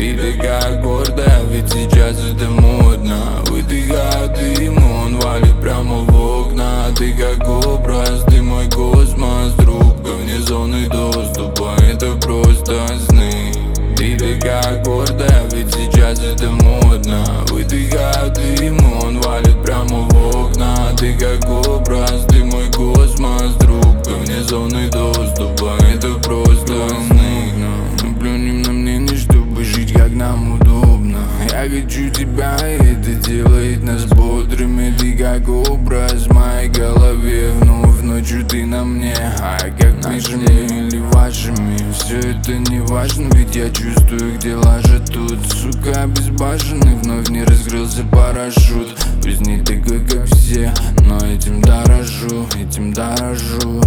Ты такая гордая, ведь сейчас это модно. Выдыхаю дым, он валит прямо в окна. Ты как образ, ты мой космос, трубка вне зоны доступа, это просто сны. Ты такая гордая, ведь сейчас это модно. Выдыхаю дым, он валит прямо в окна. Ты как образ, ты мой космос, трубка вне зоны доступа, это просто сны. Плюнем на мнение, чтобы жить как нам удобно. Я хочу тебя, и это делает нас бодрыми. Ты как образ в моей голове, вновь ночью ты на мне. А как нашими или вашими, все это не важно, ведь я чувствую, где лажа тут. Сука, обезбашенный, вновь не раскрылся парашют. Пусть не такой, как все, но этим дорожу, этим дорожу.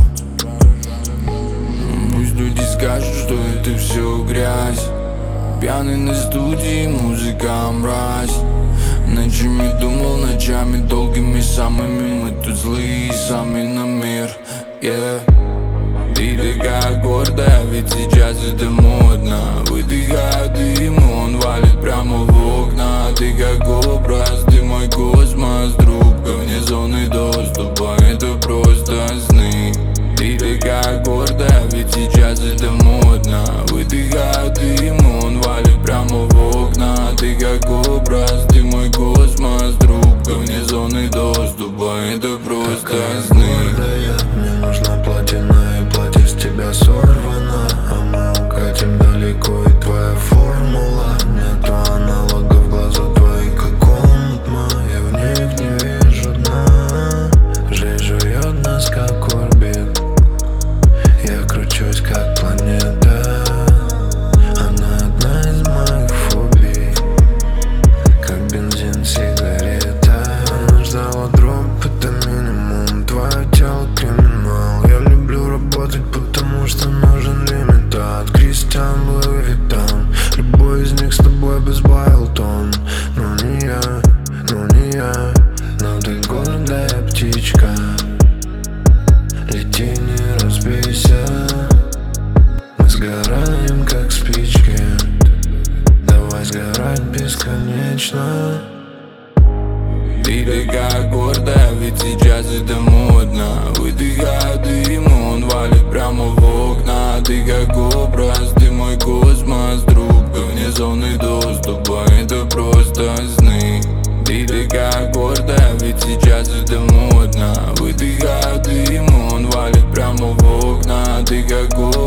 Пусть люди скажут, что это все грязь. Пьяный на студии, музыка мразь. Ночами думал, ночами долгими самыми. Мы тут злые, сами на мир, yeah. Ты такая гордая, ведь сейчас это модно. Выдыхаю дым, он валит прямо в окна. Ты как образ, ты мой космос, трубка вне зоны доступа, это просто сны. Ты такая гордая, ведь сейчас это модно. Выдыхаю дым, он валит прямо в окна. Ты как образ, ты мой космос, трубка вне зоны доступа, это просто сны. Мне нужно платина, и платье с тебя сорвано. А мы укатим далеко, и твоя формула. Нету аналогов, глаза твои как комнатма. Я в них не вижу дна. Жизнь жует нас как орбит. Я кручусь как планета. Она одна из моих фобий, как бензин, сигарета. Она ждала дроп, это минимум. Твое тело криминал. Я люблю работать, потому что нужен лимит. От Кристиан, Луи Виттон. Любой из них с тобой без Байлтон. Но не я, но не я. Но ты гордая птичка. Лети, не разбейся. Мы сгораем, как спички. Давай сгорать бесконечно. Ты такая гордая, ведь сейчас это модно. Выдыхаю дым, он валит прямо в окна. Ты как образ, ты мой космос, трубка вне зоны доступа, это просто сны. Ты такая гордая, ведь сейчас это модно. Выдыхаю дым, он валит прямо в окна. Ты как